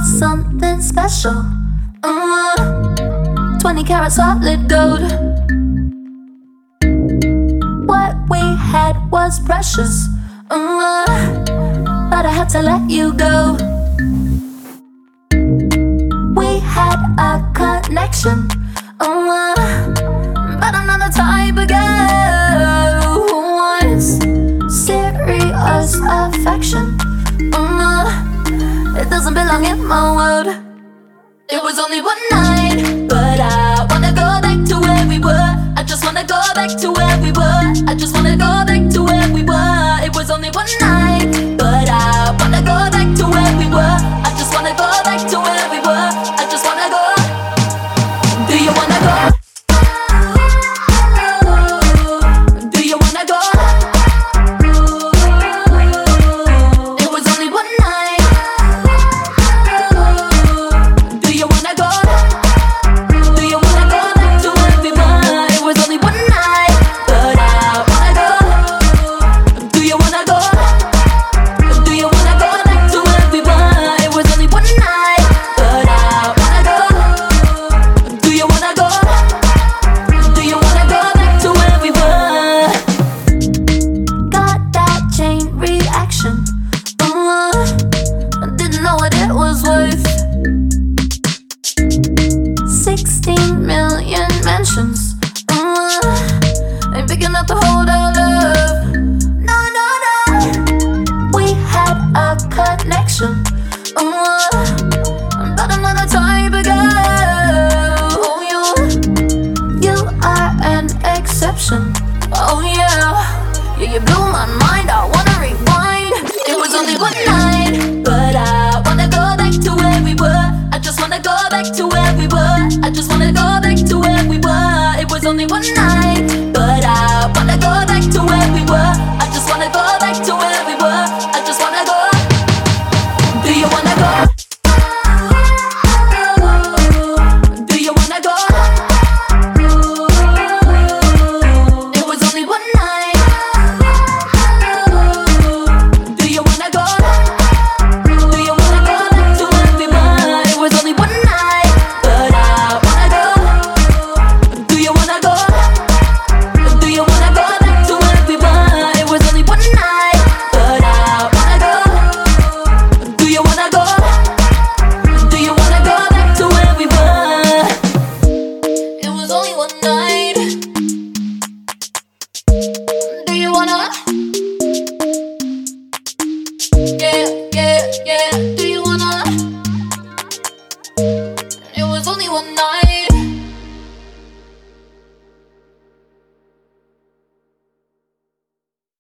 was something special. 20 karat solid gold. What we had was precious, but I had to let you go. We had a connection, but I'm not the type of girl who wants serious affection. It doesn't belong in my world. It was only one night, but I wanna go back to where we were. I just wanna go back to where we were. I just wanna go back to where we were. It was only one night, but I wanna go back to where we were. I just wanna go back to where we were. I just wanna go. Do you wanna go? Do you wanna go? It was only one night. Do you wanna go? Do you wanna go back to where we were? It was only one night, but I wanna go. Do you wanna go? Do you wanna go back to where we were? It was only one night, but I wanna go. Do you wanna go? Do you wanna go back to where we were? Got that chain reaction. I didn't know what it was worth. 16 million mentions. Ain't big enough to hold our love. No, no, no. We had a connection, but I'm not the type of girl. Oh, you are an exception. Oh yeah, yeah, you blew my mind. I wanna rewind. It was only one night, but I wanna go back to where we were. I just wanna go back to where we were. I just wanna go back to where we were. It was only one night, but I wanna go back to where we were. I just wanna go back to where we were. I just wanna go. Do you wanna go? Do you wanna go? It was only one night. Do you wanna go? Do you wanna go back to where we were? It was only one night, but I wanna go. Do you wanna go? Do you wanna go back to where we were? It was only one night, but I wanna go. Do you wanna go? Do you wanna go back to where we were? It was only one night. Do you wanna? Yeah, yeah, yeah. Do you wanna? It was only one night.